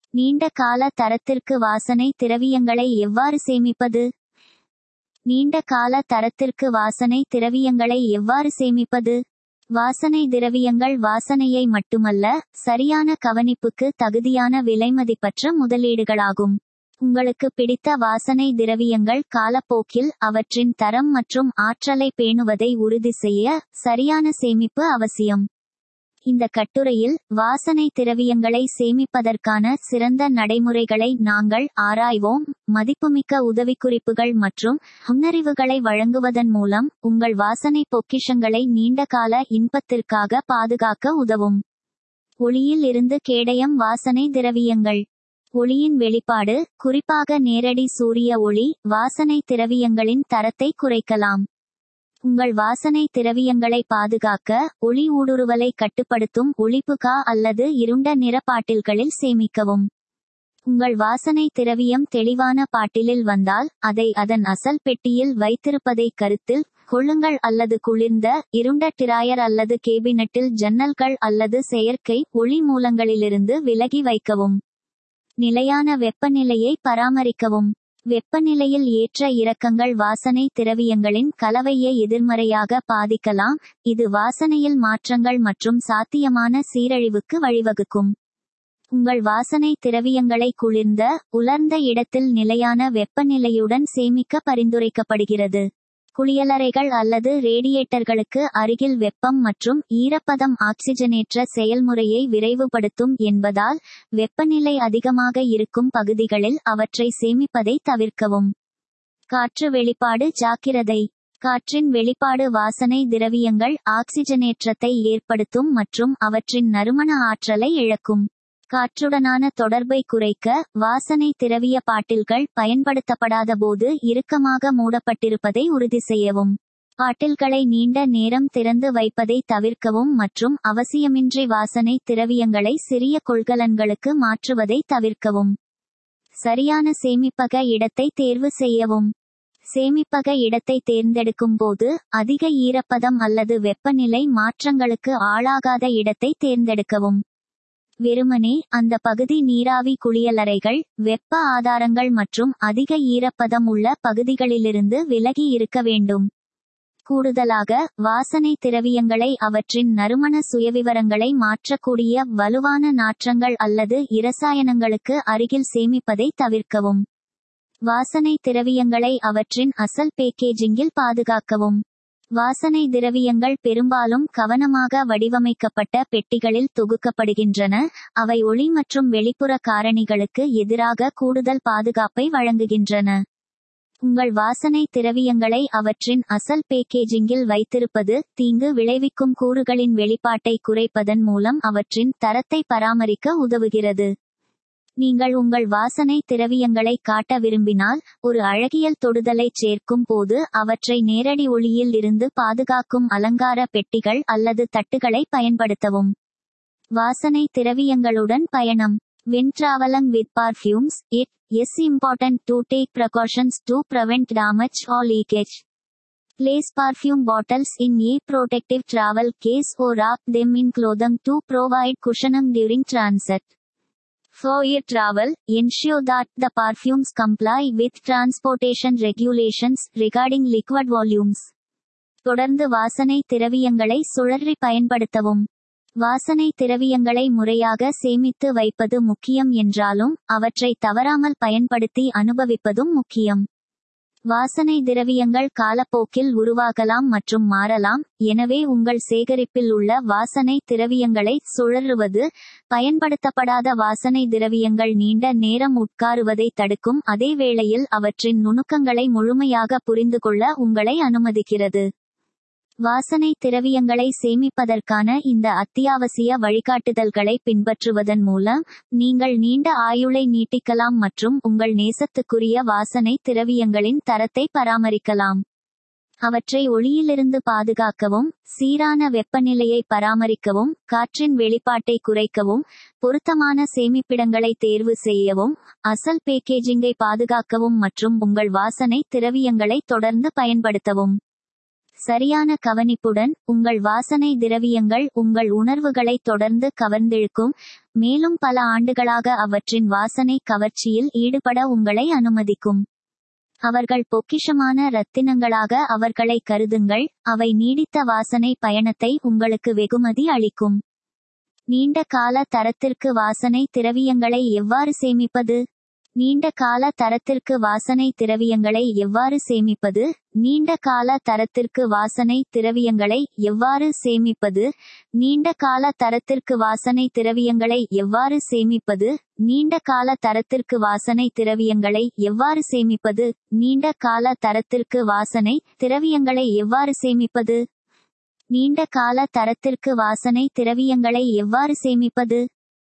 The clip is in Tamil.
நீண்ட கால தரத்திற்கு வாசனை திரவியங்களை எவ்வாறு சேமிப்பது? நீண்ட கால தரத்திற்கு வாசனை திரவியங்களை எவ்வாறு சேமிப்பது? வாசனை திரவியங்கள் வாசனையை மட்டுமல்ல, சரியான கவனிப்புக்கு தகுதியான விலைமதிப்பற்ற முதலீடுகளாகும். உங்களுக்கு பிடித்த வாசனை திரவியங்கள் காலப்போக்கில் அவற்றின் தரம் மற்றும் ஆற்றலை பேணுவதை உறுதி செய்ய சரியான சேமிப்பு அவசியம். இந்த கட்டுரையில் வாசனை திரவியங்களை சேமிப்பதற்கான சிறந்த நடைமுறைகளை நாங்கள் ஆராய்வோம். மதிப்புமிக்க உதவிக்குறிப்புகள் மற்றும் நுண்ணறிவுகளை வழங்குவதன் மூலம் உங்கள் வாசனை பொக்கிஷங்களை நீண்டகால இன்பத்திற்காக பாதுகாக்க உதவும். ஒளியில் இருந்து கேடயம் வாசனை திரவியங்கள். ஒளியின் வெளிப்பாடு, குறிப்பாக நேரடி சூரிய ஒளி, வாசனை திரவியங்களின் தரத்தை குறைக்கலாம். உங்கள் வாசனை திரவியங்களை பாதுகாக்க ஒளி ஊடுருவலை கட்டுப்படுத்தும் ஒளிபுகா அல்லது இருண்ட நிற பாட்டில்களில் சேமிக்கவும். உங்கள் வாசனை திரவியம் தெளிவான பாட்டிலில் வந்தால் அதை அதன் அசல் பெட்டியில் வைத்திருப்பதை கருத்தில் கொள்ளுங்கள் அல்லது குளிர்ந்த இருண்ட டிராயர் அல்லது கேபினட்டில் ஜன்னல்கள் அல்லது செயற்கை ஒளி மூலங்களிலிருந்து விலகி வைக்கவும். நிலையான வெப்பநிலையை பராமரிக்கவும். வெப்பநிலையில் ஏற்ற இறக்கங்கள் வாசனை திரவியங்களின் கலவையை எதிர்மறையாக பாதிக்கலாம், இது வாசனையில் மாற்றங்கள் மற்றும் சாத்தியமான சீரழிவுக்கு வழிவகுக்கும். உங்கள் வாசனை திரவியங்களை குளிர்ந்த, உலர்ந்த இடத்தில் நிலையான வெப்பநிலையுடன் சேமிக்க பரிந்துரைக்கப்படுகிறது. குளியலறைகள் அல்லது ரேடியேட்டர்களுக்கு அருகில் வெப்பம் மற்றும் ஈரப்பதம் ஆக்சிஜனேற்ற செயல்முறையை விரைவுபடுத்தும் என்பதால் வெப்பநிலை அதிகமாக இருக்கும் பகுதிகளில் அவற்றை சேமிப்பதை தவிர்க்கவும். காற்று வெளிப்பாடு ஜாக்கிரதை. காற்றின் வெளிப்பாடு வாசனை திரவியங்கள் ஆக்சிஜனேற்றத்தை ஏற்படுத்தும் மற்றும் அவற்றின் நறுமண ஆற்றலை இழக்கும். காற்றுடனான தொடர்பை குறைக்க வாசனை திரவிய பாட்டில்கள் பயன்படுத்தப்படாத போது இறுக்கமாக மூடப்பட்டிருப்பதை உறுதி செய்யவும். பாட்டில்களை நீண்ட நேரம் திறந்து வைப்பதை தவிர்க்கவும் மற்றும் அவசியமின்றி வாசனை திரவியங்களை சிறிய கொள்கலன்களுக்கு மாற்றுவதை தவிர்க்கவும். சரியான சேமிப்பக இடத்தை தேர்வு செய்யவும். சேமிப்பக இடத்தை தேர்ந்தெடுக்கும் போது அதிக ஈரப்பதம் அல்லது வெப்பநிலை மாற்றங்களுக்கு ஆளாகாத இடத்தை தேர்ந்தெடுக்கவும். வெறுமனே அந்த பகுதி நீராவி குளியலறைகள், வெப்ப ஆதாரங்கள் மற்றும் அதிக ஈரப்பதம் உள்ள பகுதிகளிலிருந்து விலகி இருக்க வேண்டும். கூடுதலாக, வாசனை திரவியங்களை அவற்றின் நறுமண சுயவிவரங்களை மாற்றக்கூடிய வலுவான நாற்றங்கள் அல்லது இரசாயனங்களுக்கு அருகில் சேமிப்பதை தவிர்க்கவும். வாசனை திரவியங்களை அவற்றின் அசல் பேக்கேஜிங்கில் பாதுகாக்கவும். வாசனை திரவியங்கள் பெரும்பாலும் கவனமாக வடிவமைக்கப்பட்ட பெட்டிகளில் தொகுக்கப்படுகின்றன, அவை ஒளி மற்றும் வெளிப்புற காரணிகளுக்கு எதிராக கூடுதல் பாதுகாப்பை வழங்குகின்றன. உங்கள் வாசனை திரவியங்களை அவற்றின் அசல் பேக்கேஜிங்கில் வைத்திருப்பது தீங்கு விளைவிக்கும் கூறுகளின் வெளிப்பாட்டை குறைப்பதன் மூலம் அவற்றின் தரத்தை பராமரிக்க உதவுகிறது. நீங்கள் உங்கள் வாசனை திரவியங்களை காட்ட விரும்பினால், ஒரு அழகியல் தொடுதலை சேர்க்கும் போது அவற்றை நேரடி ஒளியில் இருந்து பாதுகாக்கும் அலங்கார பெட்டிகள் அல்லது தட்டுகளை பயன்படுத்தவும். வாசனை திரவியங்களுடன் பயணம். When traveling with perfumes, it is important to take precautions to prevent damage or leakage. Place perfume bottles in a protective travel case or wrap them in clothing to provide cushioning during transit. For air travel, ensure that the perfumes comply with transportation regulations regarding liquid volumes. தொடர்ந்து வாசனை திரவியங்களை சுழற்றி பயன்படுத்தவும். வாசனை திரவியங்களை முறையாக சேமித்து வைப்பது முக்கியம் என்றாலும், அவற்றை தவறாமல் பயன்படுத்தி அனுபவிப்பதும் முக்கியம். வாசனை திரவியங்கள் காலப்போக்கில் உருவாகலாம் மற்றும் மாறலாம், எனவே உங்கள் சேகரிப்பில் உள்ள வாசனை திரவியங்களை சுழற்றுவது, பயன்படுத்தப்படாத வாசனை திரவியங்கள் நீண்ட நேரம் உட்காருவதை தடுக்கும் அதே வேளையில் அவற்றின் நுணுக்கங்களை முழுமையாக புரிந்துகொள்ள உங்களை அனுமதிக்கிறது. வாசனை திரவியங்களை சேமிப்பதற்கான இந்த அத்தியாவசிய வழிகாட்டுதல்களை பின்பற்றுவதன் மூலம் நீங்கள் நீண்ட ஆயுளை நீட்டிக்கலாம் மற்றும் உங்கள் நேசத்துக்குரிய வாசனை திரவியங்களின் தரத்தை பராமரிக்கலாம். அவற்றை ஒளியிலிருந்து பாதுகாக்கவும், சீரான வெப்பநிலையை பராமரிக்கவும், காற்றின் வெளிப்பாட்டை குறைக்கவும், பொருத்தமான சேமிப்பிடங்களை தேர்வு செய்யவும், அசல் பேக்கேஜிங்கை பாதுகாக்கவும் மற்றும் உங்கள் வாசனை திரவியங்களை தொடர்ந்து பயன்படுத்தவும். சரியான கவனிப்புடன் உங்கள் வாசனை திரவியங்கள் உங்கள் உணர்வுகளை தொடர்ந்து கவர்ந்திழுக்கும், மேலும் பல ஆண்டுகளாக அவற்றின் வாசனை கவர்ச்சியில் ஈடுபட உங்களை அனுமதிக்கும். அவர்கள் பொக்கிஷமான ரத்தினங்களாக அவர்களை கருதுங்கள், அவை நீடித்த வாசனை பயணத்தை உங்களுக்கு வெகுமதி அளிக்கும். நீண்ட கால தரத்திற்கு வாசனை திரவியங்களை எவ்வாறு சேமிப்பது? நீண்ட கால தரத்திற்கு வாசனை திரவியங்களை எவ்வாறு சேமிப்பது? நீண்ட கால தரத்திற்கு வாசனை திரவியங்களை எவ்வாறு சேமிப்பது? நீண்ட கால தரத்திற்கு வாசனை திரவியங்களை எவ்வாறு சேமிப்பது? நீண்ட கால தரத்திற்கு வாசனை திரவியங்களை எவ்வாறு சேமிப்பது? நீண்ட கால தரத்திற்கு வாசனை திரவியங்களை எவ்வாறு சேமிப்பது? நீண்ட கால தரத்திற்கு வாசனை திரவியங்களை எவ்வாறு சேமிப்பது?